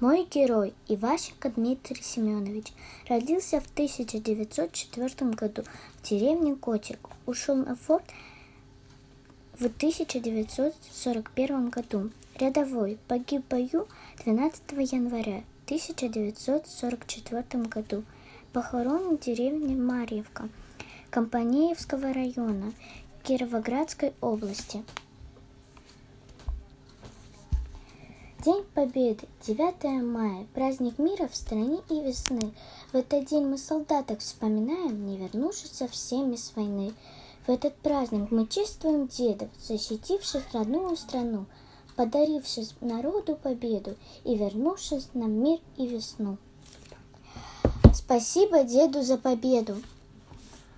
Мой герой Иващенко Дмитрий Семенович родился в 1904 году в деревне Котик. Ушел на фронт в 1941 году. Рядовой, погиб в бою 12 января 1944 году. Похоронен в деревне Марьевка Компаниевского района Кировоградской области. День Победы, 9 мая, праздник мира в стране и весны. В этот день мы солдаток вспоминаем, не вернувшихся всеми с войны. В этот праздник мы чествуем дедов, защитивших родную страну, подаривших народу победу и вернувших нам мир и весну. Спасибо деду за победу!